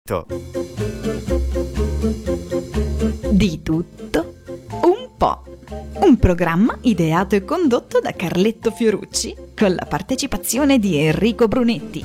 Di tutto un po'. Un programma ideato e condotto da Carletto Fiorucci con la partecipazione di Enrico Brunetti.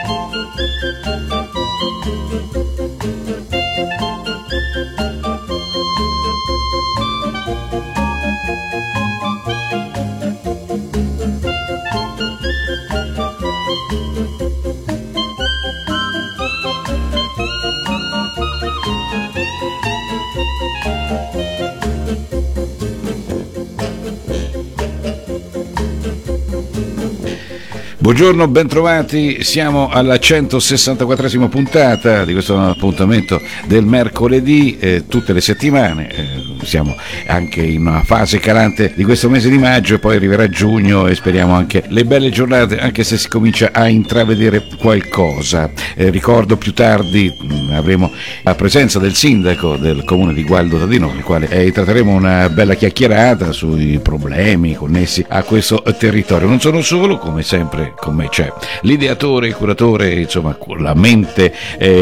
Buongiorno, bentrovati, siamo alla 164esima puntata di questo appuntamento del mercoledì, tutte le settimane, siamo anche in una fase calante di questo mese di maggio e poi arriverà giugno e speriamo anche le belle giornate, anche se si comincia a intravedere qualcosa. Ricordo più tardi avremo la presenza del sindaco del comune di Gualdo Tadino, con il quale tratteremo una bella chiacchierata sui problemi connessi a questo territorio. Non sono solo, come sempre con me c'è l'ideatore, il curatore, insomma la mente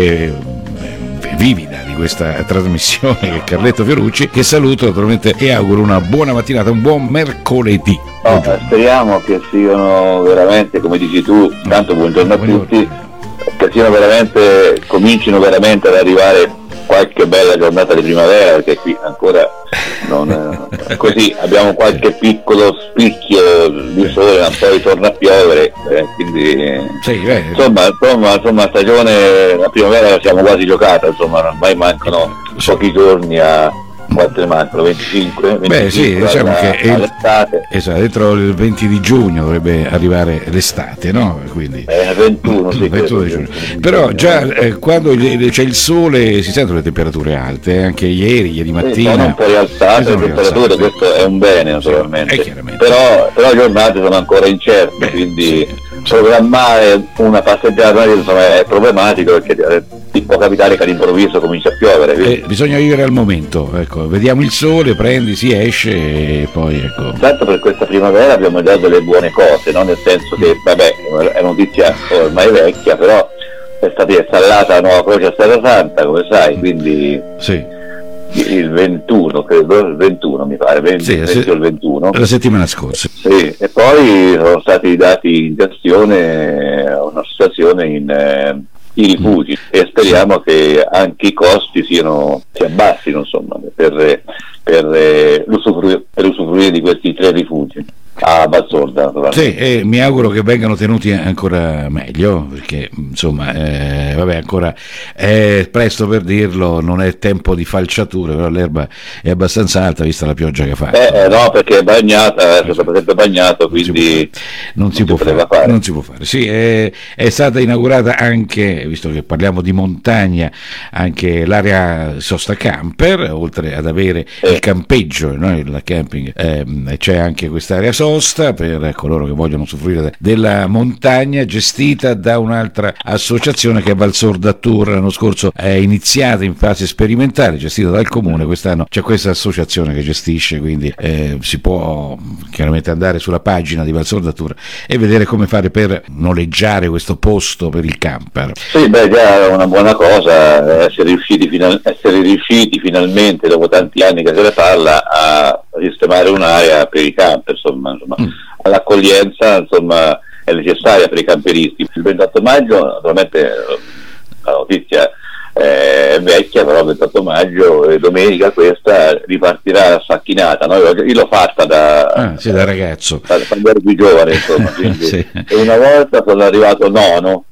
vivida di questa trasmissione, che è Carletto Fiorucci, che saluto naturalmente e auguro una buona mattinata, un buon mercoledì. Speriamo che siano veramente, come dici tu, tanto buongiorno a tutti, che siano veramente, comincino veramente ad arrivare qualche bella giornata di primavera, perché qui ancora non così abbiamo qualche piccolo spicchio di sole, ma poi torna a piovere, quindi sì, insomma stagione, la primavera siamo quasi giocata, insomma ormai mancano pochi giorni a quanto ne mancano? 25? Beh sì, diciamo che esatto, dentro il 20 di giugno dovrebbe arrivare l'estate, no? Quindi 21, sì, 21 di giugno. Però già quando c'è il sole si sentono le temperature alte, anche ieri mattina sono un po' rialzate le temperature, questo è un bene naturalmente, però le giornate sono ancora incerte, quindi programmare una passeggiata insomma è problematico, perché può capitare che all'improvviso comincia a piovere, bisogna vivere al momento, ecco, vediamo il sole, prendi, si esce e poi ecco. Certo, per questa primavera abbiamo già delle buone cose, no? Nel senso che è notizia ormai vecchia, però è stata installata la nuova croce a Strada Santa, come sai, quindi sì. Il 21, credo, il 21 mi pare, il 21. La settimana scorsa. Sì, e poi sono stati dati in gestione un'associazione in i rifugi e speriamo che anche i costi si abbassino, insomma, per usufruire di questi 3 rifugi a Valsorda. Sì, e mi auguro che vengano tenuti ancora meglio, perché insomma ancora è presto per dirlo, non è tempo di falciature, però l'erba è abbastanza alta vista la pioggia che fa. No, perché è bagnata, è sempre bagnato, quindi non si può fare. Sì, è stata inaugurata anche, visto che parliamo di montagna, anche l'area sosta camper, oltre ad avere il campeggio, no? Il camping, c'è anche quest'area sosta per coloro che vogliono usufruire della montagna, gestita da un'altra associazione che è Valsorda Tour. L'anno scorso è iniziata in fase sperimentale, gestita dal comune, quest'anno c'è questa associazione che gestisce, quindi si può chiaramente andare sulla pagina di Valsorda Tour e vedere come fare per noleggiare questo posto per il camper. Sì, già è una buona cosa essere riusciti finalmente, dopo tanti anni che se ne parla, a sistemare un'area per i camper, insomma. L'accoglienza insomma è necessaria per i camperisti. Il 28 maggio naturalmente la notizia è vecchia, però il 28 maggio domenica questa ripartirà la sfacchinata, no? Io l'ho fatta da ragazzo, quando ero più giovane, insomma, quindi, sì. E una volta sono arrivato nono,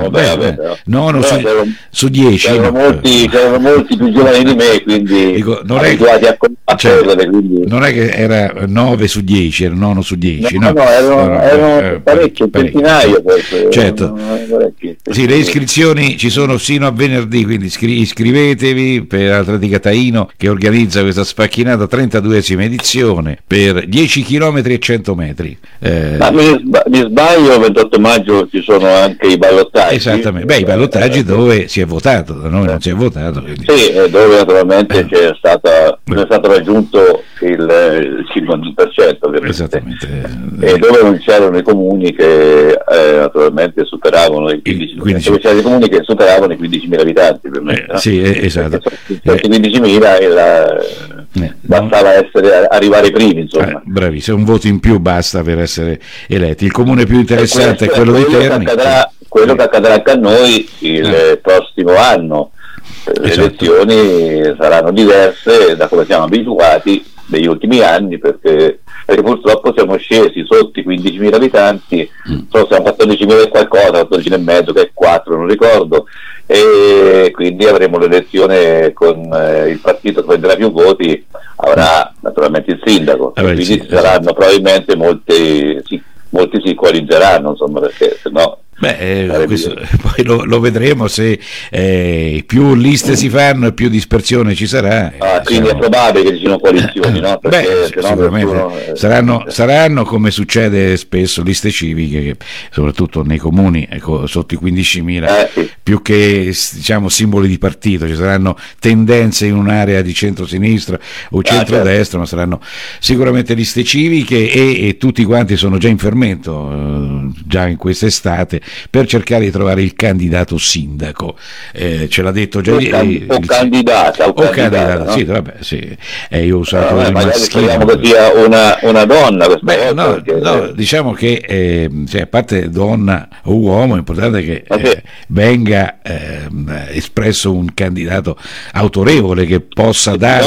su 10 c'erano molti più giovani di me, quindi dico, abituati a correre, quindi non è che era 9 su 10, era 9 su 10, erano parecchie, centinaio forse, certo. Sì, le iscrizioni ci sono sino a venerdì, quindi iscrivetevi per Atletica Taino, che organizza questa sfacchinata 32esima edizione per 10 km e 100 metri. Ma mi sbaglio, il 28 maggio ci sono anche i ballottaggi. Esattamente, i ballottaggi dove si è votato, da noi non si è votato. Quindi. Sì, dove naturalmente c'è stata non è stato raggiunto il 51%, ovviamente. Esattamente. E dove non c'erano i comuni che naturalmente superavano i 15.000, dove c'erano i comuni che superavano i 15.000 abitanti, ovviamente, no? Sì, esatto. I 15.000 bastava arrivare ai primi, insomma. Bravissimo, un voto in più basta per essere eletti. Il comune più interessante è quello di Terni. Quello che accadrà anche a noi il prossimo anno. Le elezioni saranno diverse da come siamo abituati negli ultimi anni, perché purtroppo siamo scesi sotto i 15.000 abitanti, siamo 14.000 e qualcosa, 14.500 che è 4, non ricordo, e quindi avremo l'elezione con il partito che prenderà più voti, avrà naturalmente il sindaco, quindi ci saranno probabilmente molti si coalizzeranno, insomma, perché se no... questo, poi lo vedremo se più liste si fanno e più dispersione ci sarà. Quindi è probabile che ci siano coalizioni, no? Perché sicuramente saranno, come succede spesso, liste civiche che, soprattutto nei comuni sotto i 15.000, più che diciamo simboli di partito, ci saranno tendenze in un'area di centro-sinistra o centro-destra, ma saranno sicuramente liste civiche e tutti quanti sono già in fermento già in quest'estate per cercare di trovare il candidato sindaco, ce l'ha detto già candidata, no? Sì, vabbè, sì. Io ho usato il maschile. Speriamo che sia una donna diciamo che a parte donna o uomo, è importante che venga espresso un candidato autorevole che possa dare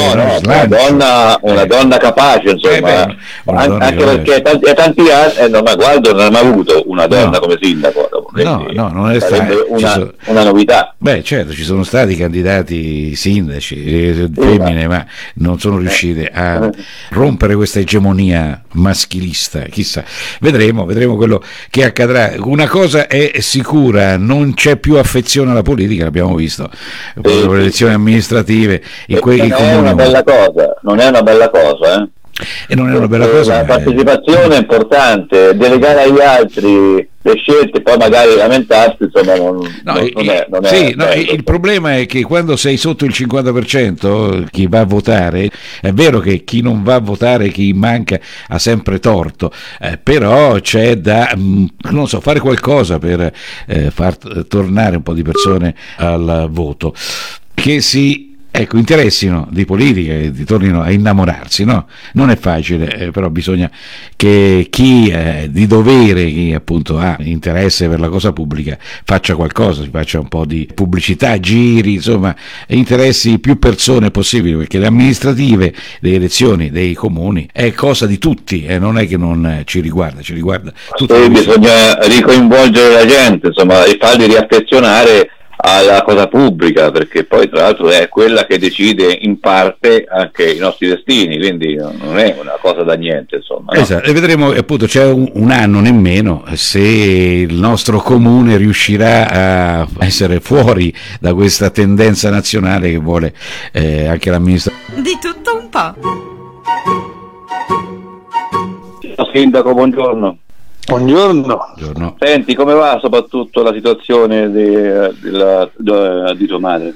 una donna capace, insomma, anche perché tanti anni non ha mai avuto una donna come sindaco. Non è una novità. Certo, ci sono stati candidati sindaci femmine, ma non sono riuscite a rompere questa egemonia maschilista. Chissà, vedremo quello che accadrà. Una cosa è sicura: non c'è più affezione alla politica, l'abbiamo visto con le elezioni amministrative in quei comuni. Non è una bella cosa, E non è una bella cosa. La partecipazione è importante, delegare agli altri le scelte, poi magari lamentarsi, insomma, il problema è che quando sei sotto il 50%, chi va a votare, è vero che chi non va a votare, chi manca, ha sempre torto, però c'è da fare qualcosa per far tornare un po' di persone al voto, che si interessino di politica e tornino a innamorarsi, no? Non è facile, però bisogna che chi di dovere, chi appunto ha interesse per la cosa pubblica, faccia qualcosa, si faccia un po' di pubblicità, giri, insomma, interessi più persone possibili, perché le amministrative, le elezioni dei comuni è cosa di tutti, non è che non ci riguarda tutti. Bisogna ricoinvolgere la gente, insomma, e farli riaffezionare alla cosa pubblica, perché poi tra l'altro è quella che decide in parte anche i nostri destini, quindi non è una cosa da niente, insomma, no? Esatto, e vedremo, appunto, c'è un anno nemmeno se il nostro comune riuscirà a essere fuori da questa tendenza nazionale che vuole anche l'amministrazione. Di tutto un po'. Sindaco, buongiorno. Buongiorno. Senti, come va soprattutto la situazione di tua madre?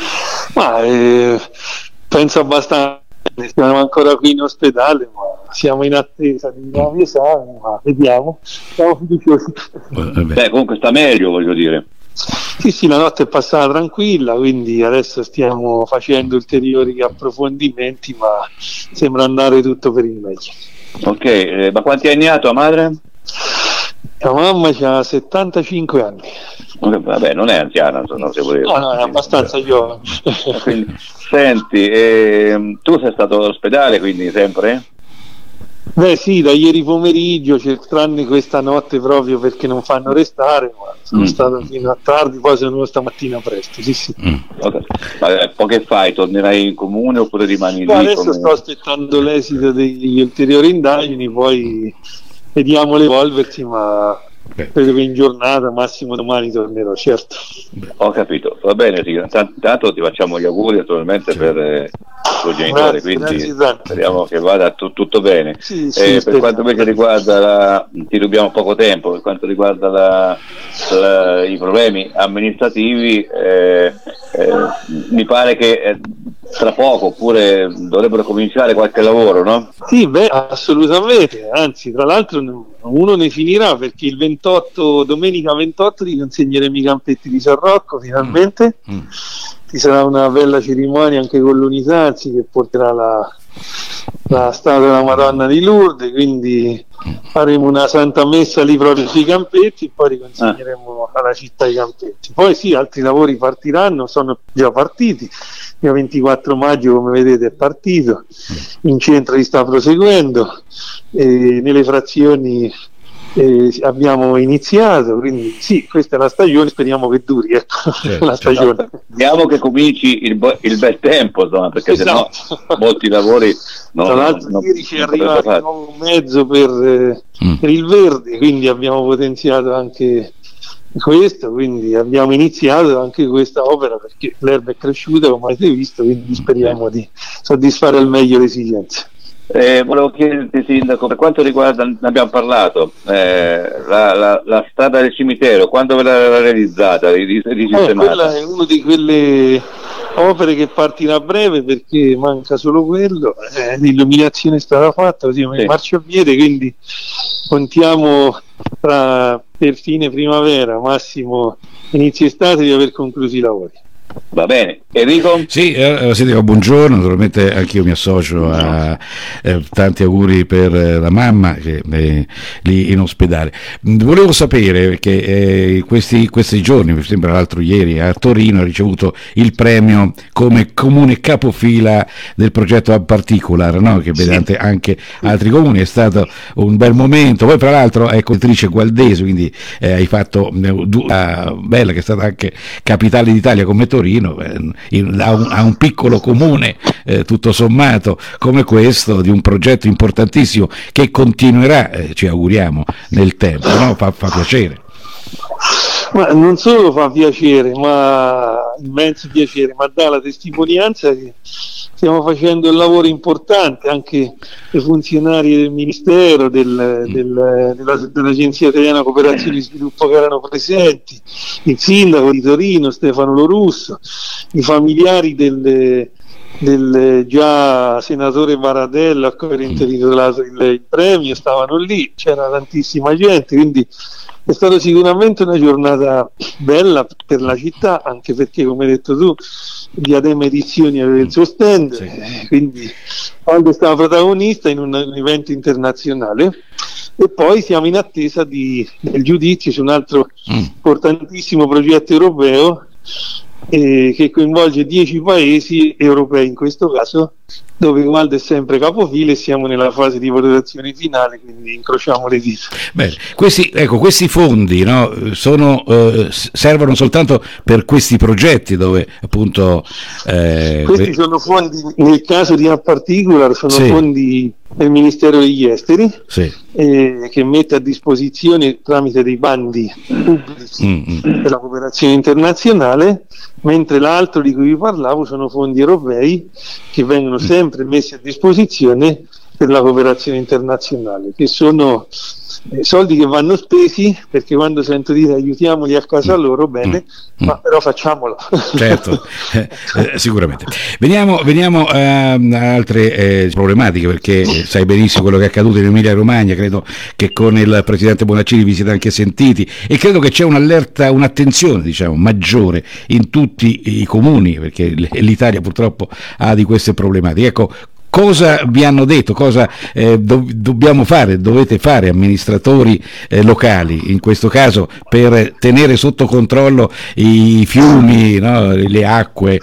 Penso abbastanza, siamo ancora qui in ospedale, ma siamo in attesa di nuovi esami, ma vediamo, siamo fiduciosi. Comunque sta meglio, voglio dire. Sì, la notte è passata tranquilla, quindi adesso stiamo facendo ulteriori approfondimenti, ma sembra andare tutto per il meglio. Ok, ma quanti anni ha tua madre? La mamma ha 75 anni. Vabbè, non è anziana, non si può dire. No, è abbastanza giovane. Senti, tu sei stato all'ospedale, quindi sempre? Sì, da ieri pomeriggio, tranne questa notte proprio perché non fanno restare, ma sono stato fino a tardi, poi sono stamattina presto, sì. Okay. Poi che fai? Tornerai in comune oppure rimani lì? Adesso sto aspettando l'esito degli ulteriori indagini, poi vediamo l'evolversi, ma credo che in giornata, massimo domani tornerò, certo. Ho capito, va bene, sì. Intanto ti facciamo gli auguri naturalmente per il tuo genitore, quindi speriamo che vada tutto bene. Sì, per quanto invece riguarda ti rubiamo poco tempo, per quanto riguarda i problemi amministrativi, mi pare che tra poco, oppure dovrebbero cominciare qualche lavoro, no? Sì, assolutamente, anzi tra l'altro uno ne finirà, perché il 28, domenica 28 ti consegneremo i campetti di San Rocco finalmente. Ci sarà una bella cerimonia anche con l'Unitarsi che porterà la statua della Madonna di Lourdes, quindi faremo una santa messa lì proprio sui campetti e poi riconsegneremo alla città i campetti. Poi sì, altri lavori partiranno, sono già partiti. Il 24 maggio, come vedete, è partito, in centro si sta proseguendo, nelle frazioni abbiamo iniziato, quindi sì, questa è la stagione, speriamo che duri, la stagione. Speriamo che comici il bel tempo, insomma, perché sennò molti lavori tra l'altro ieri ci è arrivato un nuovo mezzo per il verde, quindi abbiamo potenziato anche questo, quindi abbiamo iniziato anche questa opera perché l'erba è cresciuta, come avete visto, quindi speriamo di soddisfare al meglio le esigenze. Volevo chiederti, Sindaco, per quanto riguarda, ne abbiamo parlato, la strada del cimitero, quando ve l'ha realizzata? Quella è una di quelle opere che partirà a breve, perché manca solo quello, l'illuminazione è stata fatta, così come il marciapiede, quindi contiamo per fine primavera, massimo inizio estate, di aver concluso i lavori. Va bene, Enrico? Sì, Sindaco, buongiorno, naturalmente anch'io mi associo a tanti auguri per la mamma che è lì in ospedale. Volevo sapere, perché questi giorni, mi sembra l'altro ieri, a Torino ha ricevuto il premio come comune capofila del progetto Ab Particular, no? Che vede anche altri comuni, è stato un bel momento. Poi tra l'altro è conduttrice gualdese, quindi hai fatto bella, che è stata anche capitale d'Italia come Torino, a un piccolo comune tutto sommato come questo, di un progetto importantissimo che continuerà, ci auguriamo, nel tempo, no? Fa piacere. Ma non solo fa piacere, ma immenso piacere, ma dà la testimonianza che stiamo facendo un lavoro importante. Anche i funzionari del Ministero, dell'Agenzia Italiana Cooperazione e Sviluppo che erano presenti, il sindaco di Torino Stefano Lorusso, i familiari del già senatore Baradella, a cui era intitolato il premio, stavano lì, c'era tantissima gente, quindi è stata sicuramente una giornata bella per la città, anche perché, come hai detto tu, Diadema Edizioni aveva il suo stand, quindi Aldo è stato protagonista in un evento internazionale. E poi siamo in attesa del giudizio su un altro importantissimo progetto europeo che coinvolge 10 paesi europei in questo caso, dove Gualdo è sempre capofila e siamo nella fase di valutazione finale, quindi incrociamo le dita. Bene, questi fondi, no, servono soltanto per questi progetti dove appunto questi sono fondi, nel caso di Ab Particular sono fondi del Ministero degli Esteri, che mette a disposizione tramite dei bandi pubblici per la cooperazione internazionale, mentre l'altro di cui vi parlavo sono fondi europei che vengono sempre messi a disposizione per la cooperazione internazionale, che sono soldi che vanno spesi, perché quando sento dire aiutiamoli a casa loro, bene, ma però facciamolo. Certo, sicuramente. Veniamo a altre problematiche, perché sai benissimo quello che è accaduto in Emilia Romagna. Credo che con il presidente Bonaccini vi siete anche sentiti, e credo che c'è un'attenzione maggiore in tutti i comuni, perché l'Italia purtroppo ha di queste problematiche. Ecco, cosa vi hanno detto, cosa dobbiamo fare, dovete fare amministratori locali in questo caso per tenere sotto controllo i fiumi, no, le acque?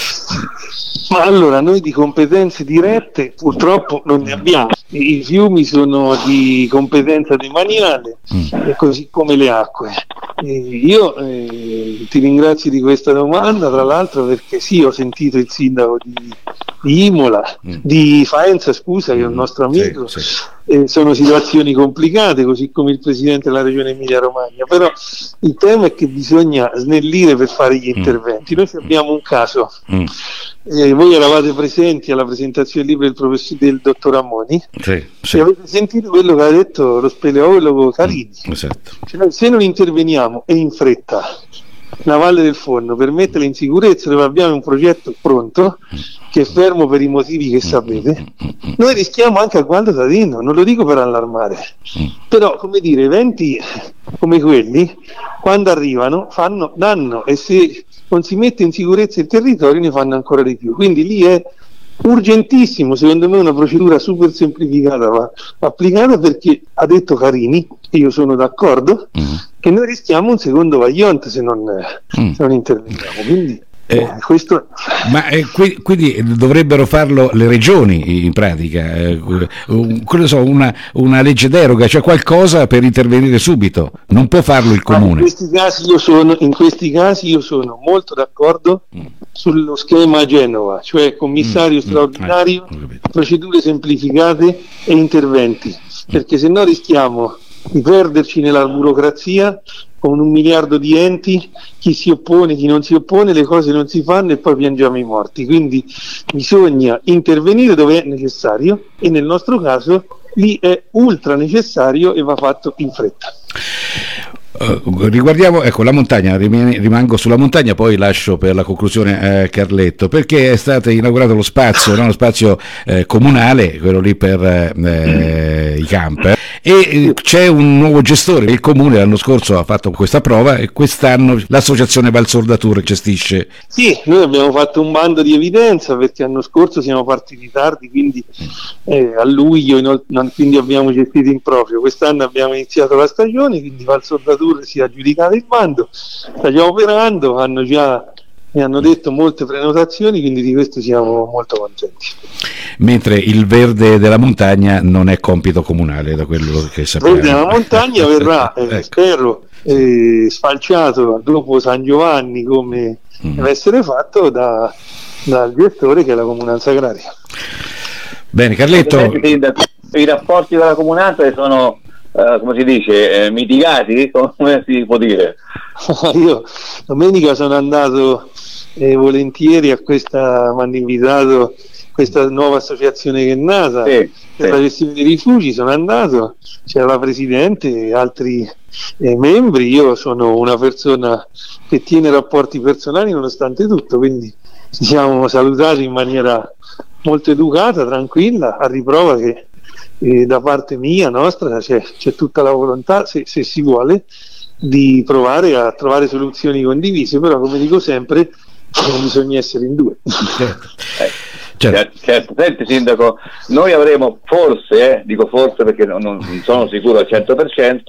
Ma allora, noi di competenze dirette purtroppo non ne abbiamo. I fiumi sono di competenza demaniale, così come le acque. Io ti ringrazio di questa domanda, tra l'altro, perché sì, ho sentito il sindaco di Imola, di Faenza, scusa, che è un nostro amico. Sono situazioni complicate, così come il presidente della regione Emilia Romagna, però il tema è che bisogna snellire per fare gli interventi. Noi abbiamo un caso, voi eravate presenti alla presentazione del libro del dottor Ammoni, e avete sentito quello che ha detto lo speleologo Carini. Cioè, se non interveniamo e in fretta la Valle del Forno per metterla in sicurezza, dove abbiamo un progetto pronto, che è fermo per i motivi che sapete, noi rischiamo anche a Gualdo Sadino, non lo dico per allarmare, però come dire, eventi come quelli quando arrivano danno, e se non si mette in sicurezza il territorio ne fanno ancora di più, quindi lì è urgentissimo, secondo me una procedura super semplificata va applicata, perché ha detto Carini, e io sono d'accordo, che noi rischiamo un secondo Vajont se non interveniamo, quindi questo... Ma quindi dovrebbero farlo le regioni in pratica, una legge deroga, cioè qualcosa per intervenire subito, non può farlo il comune. In questi casi io sono molto d'accordo sullo schema Genova, cioè commissario straordinario, procedure semplificate e interventi, perché se no rischiamo di perderci nella burocrazia con 1 miliardo di enti, chi si oppone, chi non si oppone, le cose non si fanno e poi piangiamo i morti. Quindi bisogna intervenire dove è necessario, e nel nostro caso lì è ultra necessario e va fatto in fretta. Riguardiamo la montagna, rimango sulla montagna, poi lascio per la conclusione Carletto, perché è stato inaugurato lo spazio, no? Lo spazio comunale, quello lì per i camper, e c'è un nuovo gestore. Il comune l'anno scorso ha fatto questa prova e quest'anno l'associazione Valsoldature gestisce. Sì, noi abbiamo fatto un bando di evidenza, perché l'anno scorso siamo partiti tardi, quindi a luglio quindi abbiamo gestito in proprio. Quest'anno abbiamo iniziato la stagione, quindi Valsoldature si è aggiudicato il bando, sta già operando, mi hanno detto molte prenotazioni, quindi di questo siamo molto contenti. Mentre il verde della montagna non è compito comunale, da quello che sappiamo. Il verde della montagna verrà, spero, sfalciato dopo San Giovanni, come deve essere fatto dal gestore, che è la comunanza agraria. Bene, Carletto. I rapporti con la comunanza sono come si dice, mitigati, come si può dire? Io domenica sono andato volentieri a questa, mi hanno invitato questa nuova associazione che è nata, per la gestione dei rifugi, sono andato, c'era la presidente e altri membri. Io sono una persona che tiene rapporti personali nonostante tutto, quindi ci siamo salutati in maniera molto educata, tranquilla, a riprova che da parte mia, nostra, c'è tutta la volontà, se si vuole, di provare a trovare soluzioni condivise, però come dico sempre non bisogna essere in due. Certo. Senti sindaco, noi avremo forse, dico forse perché non sono sicuro al 100%,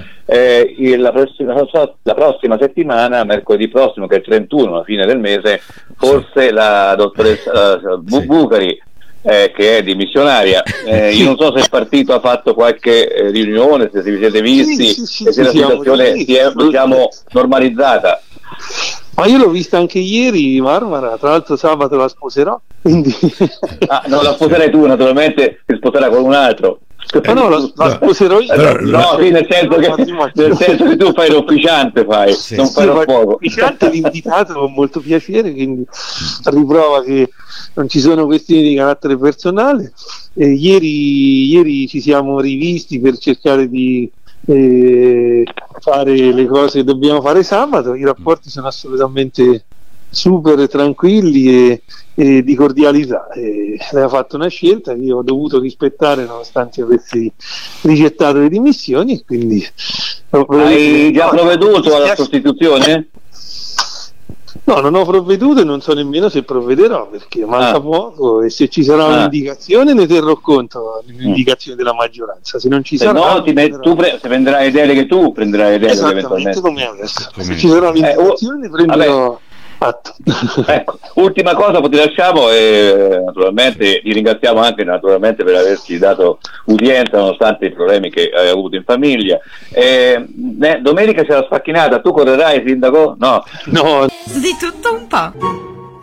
la prossima settimana, mercoledì prossimo, che è il 31, alla fine del mese, forse la dottoressa Bucari, che è dimissionaria, io non so se il partito ha fatto qualche riunione, se vi siete visti, e se la situazione si è, diciamo, normalizzata. Ma io l'ho vista anche ieri, Marmara, tra l'altro sabato la sposerò, quindi... non la sposerai tu, naturalmente, si sposerà con un altro. Ma no, la sposerò io. No, sì, nel senso che tu fai l'ufficiante, non fai lo fuoco. L'ufficiante, l'invitato, con molto piacere, quindi a riprova che non ci sono questioni di carattere personale. Ieri ci siamo rivisti per cercare di fare le cose che dobbiamo fare sabato. I rapporti sono assolutamente super tranquilli e di cordialità. Lei ha fatto una scelta che io ho dovuto rispettare nonostante avessi rigettato le dimissioni, quindi hai già provveduto alla sostituzione? No, non ho provveduto e non so nemmeno se provvederò, perché manca poco, e se ci sarà un'indicazione ne terrò conto, l'indicazione della maggioranza. Se non ci sarà, no, se prenderai deleghe, tu prenderai deleghe eventualmente. Come adesso. Se ci sarà un'indicazione ne prenderò atto. Ecco, ultima cosa, poi ti lasciamo, e naturalmente ti ringraziamo anche per averci dato udienza nonostante i problemi che hai avuto in famiglia. Domenica c'è la sfacchinata, tu correrai, sindaco? No. Di tutto un po'.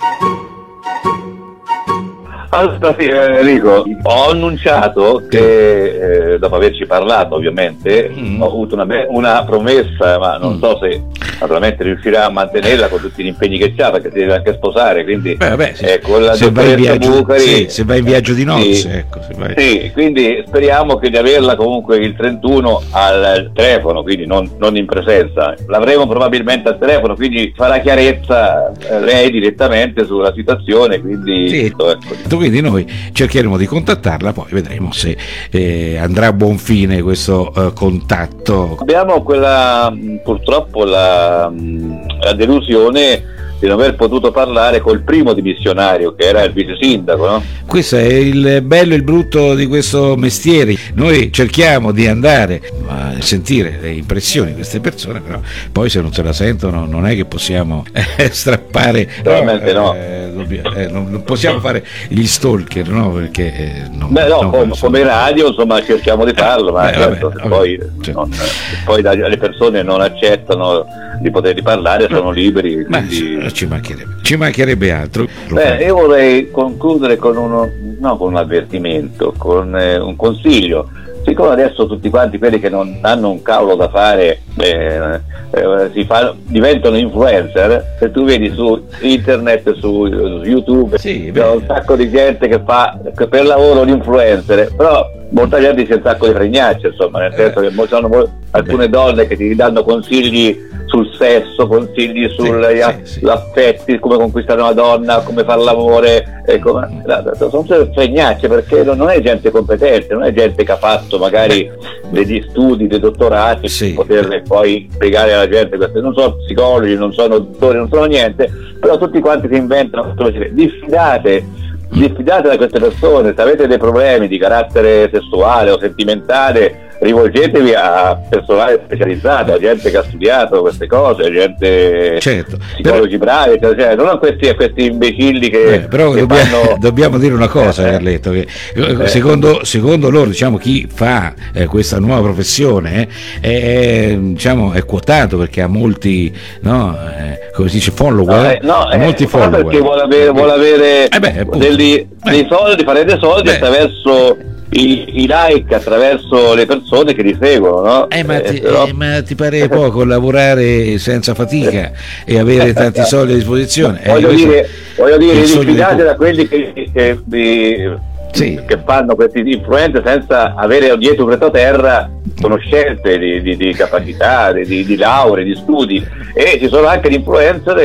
Allora sì, Enrico, ho annunciato che dopo averci parlato, ovviamente, ho avuto una promessa, ma non so se naturalmente riuscirà a mantenerla con tutti gli impegni che c'ha, perché si deve anche sposare, quindi con la dottoressa Bucari, se vai in viaggio di nozze, sì, ecco, sì, quindi speriamo di averla comunque il 31 al telefono, quindi non in presenza. L'avremo probabilmente al telefono, quindi farà chiarezza lei direttamente sulla situazione, quindi sì, ecco. Quindi noi cercheremo di contattarla, poi vedremo se andrà a buon fine questo contatto. Abbiamo purtroppo la delusione di non aver potuto parlare col primo dimissionario, che era il vice sindaco, no? Questo è il bello e il brutto di questo mestiere. Noi cerchiamo di andare a sentire le impressioni di queste persone, però poi se non se la sentono non è che possiamo strappare, veramente no. Non possiamo fare gli stalker, no? Perché come radio, insomma, cerchiamo di farlo, ma poi le persone non accettano di poter parlare, sono liberi, quindi... ci mancherebbe altro. Io vorrei concludere con un avvertimento, con un consiglio. Siccome adesso tutti quanti quelli che non hanno un cavolo da fare diventano influencer, se tu vedi su internet, su YouTube, c'è un sacco di gente che fa per lavoro l'influencer, però molta gente c'è un sacco di fregnacce, insomma, nel senso che sono alcune donne che ti danno consigli sul sesso, consigli sugli affetti, come conquistare una donna, come fare l'amore, sono fregnacce, perché non è gente competente, non è gente che ha fatto magari degli studi, dei dottorati, per poter poi spiegare alla gente. Non sono psicologi, non sono dottori, non sono niente, però tutti quanti si inventano. Diffidate da queste persone. Se avete dei problemi di carattere sessuale o sentimentale, rivolgetevi a personale specializzato, a gente che ha studiato queste cose, gente, psicologi bravi, non a questi imbecilli che dobbiamo dire una cosa, Carletto, che secondo loro, diciamo, chi fa questa nuova professione è quotato, perché ha molti, come si dice, follower, molti follower, perché vuole avere dei soldi, fare dei soldi attraverso i like, attraverso le persone che li seguono, no? Ma ti pare poco lavorare senza fatica e avere tanti soldi a disposizione? Voglio dire, diffidate da quelli che fanno questi influencer senza avere dietro retroterra conoscenze di capacità, di lauree, di studi. E ci sono anche gli influencer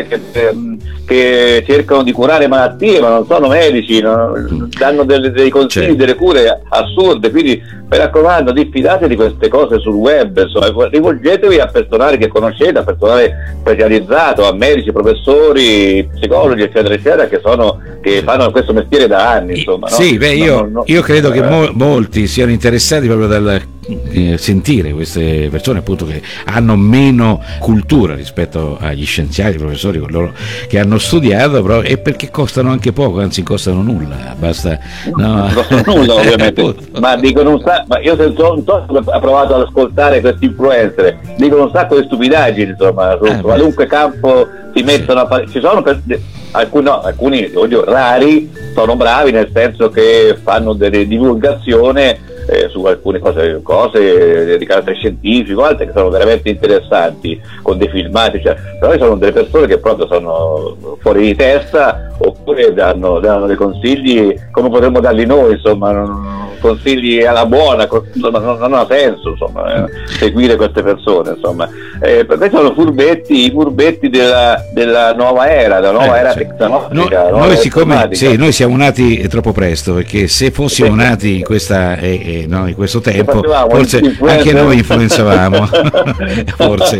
che cercano di curare malattie, ma non sono medici, danno dei consigli, delle cure assurde. Quindi, mi raccomando, diffidate di queste cose sul web, insomma, rivolgetevi a personale che conoscete, a personale specializzato, a medici, professori, psicologi, eccetera eccetera, che fanno questo mestiere da anni, insomma, no? Io credo che molti siano interessati proprio dal sentire queste persone, appunto, che hanno meno cultura rispetto agli scienziati, ai professori, coloro che hanno studiato, però, e perché costano anche poco, anzi costano nulla, basta, non costano nulla ovviamente, ma dicono ma io ho provato ad ascoltare questi influencer, dicono un sacco di stupidaggini, insomma, su qualunque campo si mettono a fare. Ci sono alcuni rari sono bravi, nel senso che fanno delle divulgazioni su alcune cose di carattere scientifico, altre che sono veramente interessanti, con dei filmati, però ci sono delle persone che proprio sono fuori di testa, oppure danno dei consigli come potremmo darli noi, insomma, consigli alla buona, insomma, non ha senso, insomma, seguire queste persone, insomma. Perché sono i furbetti della nuova era, tecnologica. Noi siamo nati troppo presto, perché se fossimo nati in questo tempo, forse anche noi influenzavamo. Forse.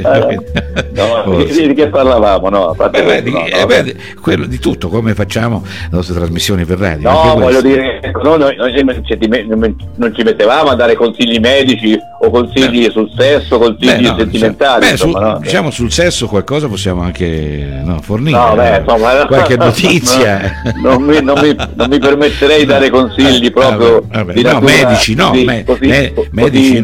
Di che parlavamo? No, quello di tutto, come facciamo le nostre trasmissioni per radio. Voglio dire, noi non ci mettevamo a dare consigli medici o consigli sul sesso, consigli sentimentali. Diciamo, sul sesso qualcosa possiamo anche fornire, qualche notizia. Non mi permetterei di dare consigli proprio di natura, medici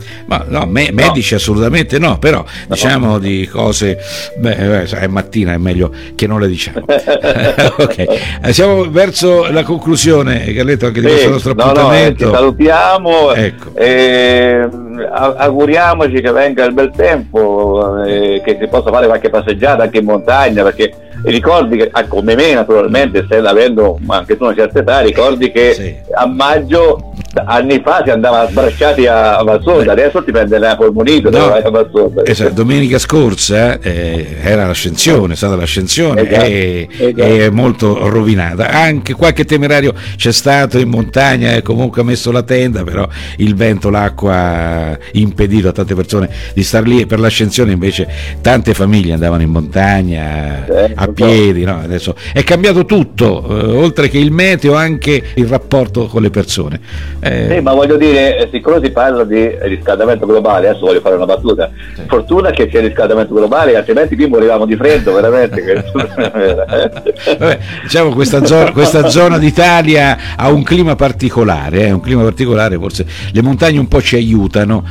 medici assolutamente no, però diciamo di cose, è mattina, è meglio che non le diciamo. Ok, siamo verso la conclusione, Carletto, anche di questo nostro appuntamento. Ci salutiamo, ecco. auguriamoci che venga il bel tempo, che si possa fare qualche passeggiata anche in montagna, perché ricordi che, come me naturalmente, avendo anche tu una certa età, ricordi che a maggio anni fa si andava sbracciati a Valsonda, adesso ti prende la polmonite a Valsonda. Esatto, domenica scorsa era l'ascensione, è stata l'ascensione, è molto rovinata. Anche qualche temerario c'è stato in montagna e comunque ha messo la tenda, però il vento, l'acqua ha impedito a tante persone di star lì, e per l'ascensione invece tante famiglie andavano in montagna a piedi, no? Adesso è cambiato tutto, oltre che il meteo anche il rapporto con le persone. Sì, ma voglio dire, siccome si parla di riscaldamento globale, adesso voglio fare una battuta, fortuna che c'è il riscaldamento globale, altrimenti qui morivamo di freddo veramente. Vabbè, diciamo questa zona d'Italia ha un clima particolare, forse le montagne un po' ci aiutano,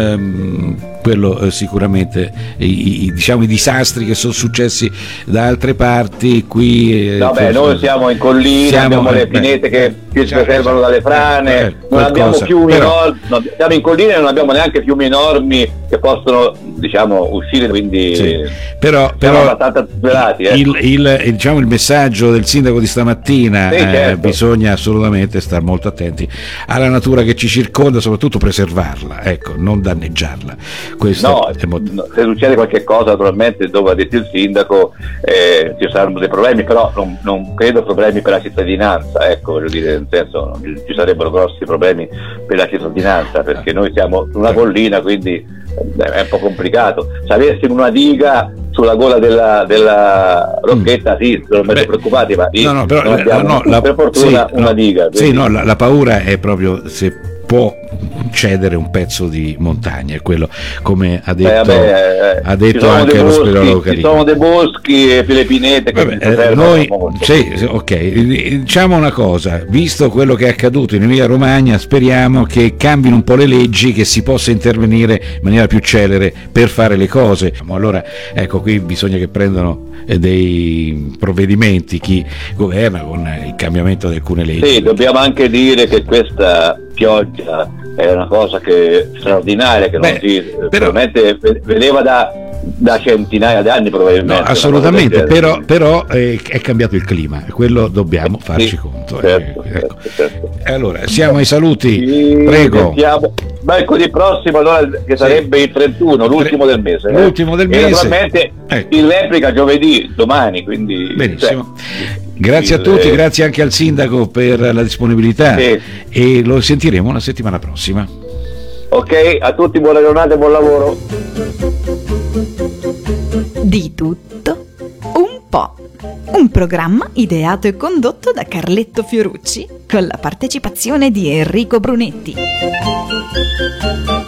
quello sicuramente, i disastri che sono successi da altre parti qui. Noi siamo in collina, abbiamo le pinete che ci preservano dalle frane, non abbiamo fiumi enormi, siamo in collina e non abbiamo neanche fiumi enormi che possono uscire, quindi però abbastanza tutelati. Il messaggio del sindaco di stamattina, certo. Bisogna assolutamente stare molto attenti alla natura che ci circonda, soprattutto preservarla, non danneggiarla. Questo se succede qualche cosa, naturalmente, dove ha detto il sindaco, ci saranno dei problemi, però non credo problemi per la cittadinanza, voglio dire, nel senso, ci sarebbero grossi problemi per la cittadinanza, perché noi siamo su una collina, quindi è un po' complicato. Se avessimo una diga sulla gola della rocchetta, non mi preoccupati, ma per fortuna una diga. La paura è proprio se può cedere un pezzo di montagna, è quello, come ha detto anche lo speleologo Carini. Ci sono dei boschi e le pinete che diciamo una cosa, visto quello che è accaduto in Emilia Romagna, speriamo che cambino un po' le leggi, che si possa intervenire in maniera più celere per fare le cose. Allora qui bisogna che prendano dei provvedimenti chi governa, con il cambiamento di alcune leggi. Dobbiamo anche dire che questa pioggia è una cosa straordinaria, che non si probabilmente vedeva da centinaia di anni, probabilmente. No, assolutamente, però è cambiato il clima, quello dobbiamo farci conto. Certo. Allora, siamo ai saluti, prego. Mercoledì prossimo, allora, che sarebbe il 31, l'ultimo del mese. L'ultimo del mese. Naturalmente in replica giovedì, domani, quindi. Benissimo. Grazie a tutti, grazie anche al sindaco per la disponibilità, e lo sentiremo la settimana prossima. Ok, a tutti buona giornata e buon lavoro. Di tutto un po'. Un programma ideato e condotto da Carletto Fiorucci con la partecipazione di Enrico Brunetti.